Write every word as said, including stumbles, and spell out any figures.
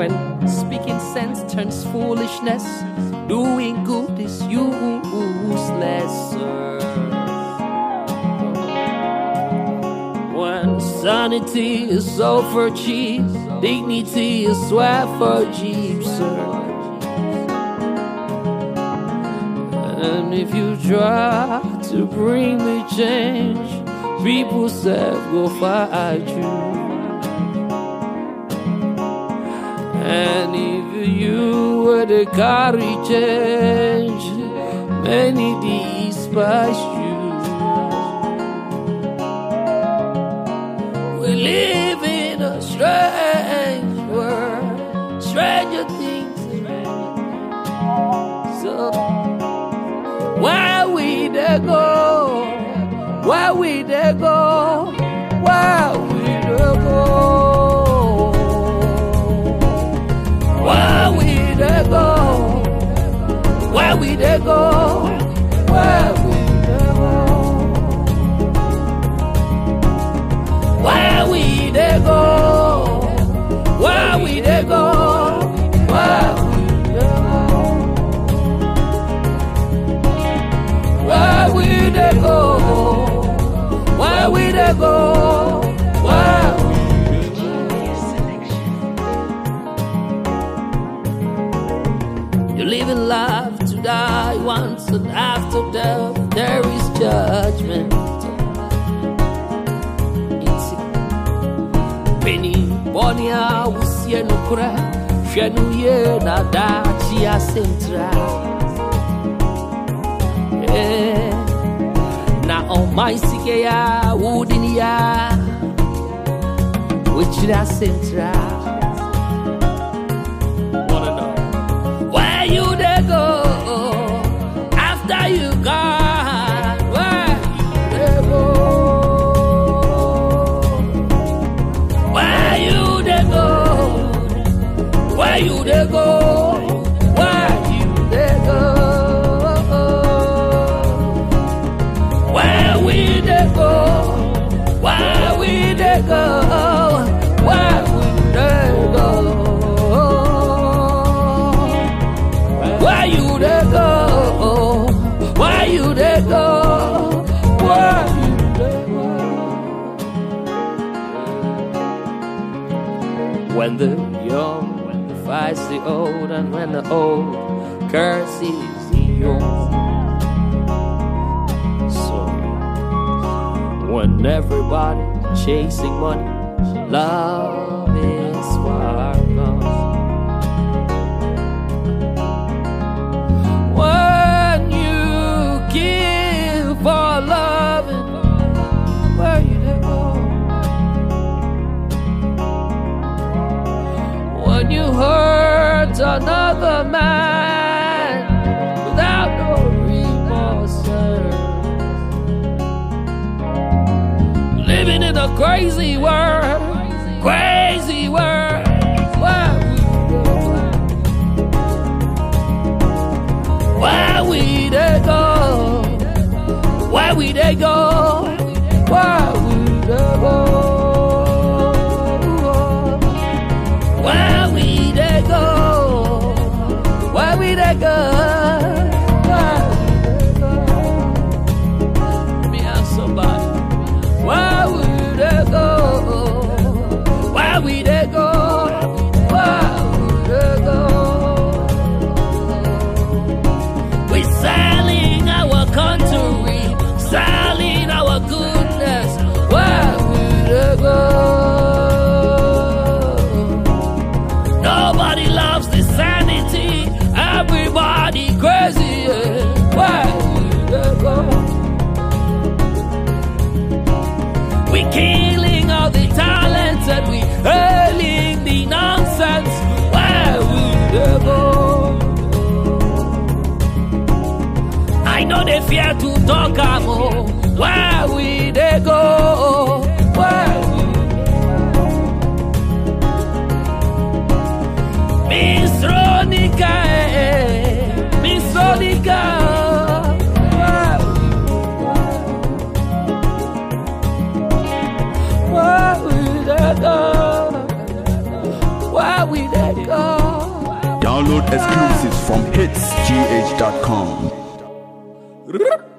When speaking sense turns foolishness, doing good is useless. When sanity is sold for cheap, dignity is sweat for cheap, sir. And if you try to bring me change, people say go fight you. And if you were to carry change, many despise you. We live in a strange world, stranger things. So where we they go? Where we they go? Where we they go? Where we they go? Where we they go? Where we they go? Where we they go? Where we they go? Where Where we they go? Where we they go? Where we You live in life to die once, and after death there is judgment. It's Penny Bonia Usia Nukura, Shenuye Nadachi Central. Na on my sikeya wudinia which da central. Wanna know where you they go after you gone? Where you they go? Where you they go? Where you they go? Where you they go? Where we they go? Where we they go? Where we they go? Where you they go? Where you they go? Where you they go? When the young fights the old, and when the old curses the young. When everybody chasing money, love is far gone. When you give for loving, where you they go? When you hurt another man without no remorse, living in a crazy world, crazy world. Where we they go? Where we they go? Where we they go? Where we they go? Where we they go? Me and somebody. Where would I go? Download exclusives from hits g h dot com.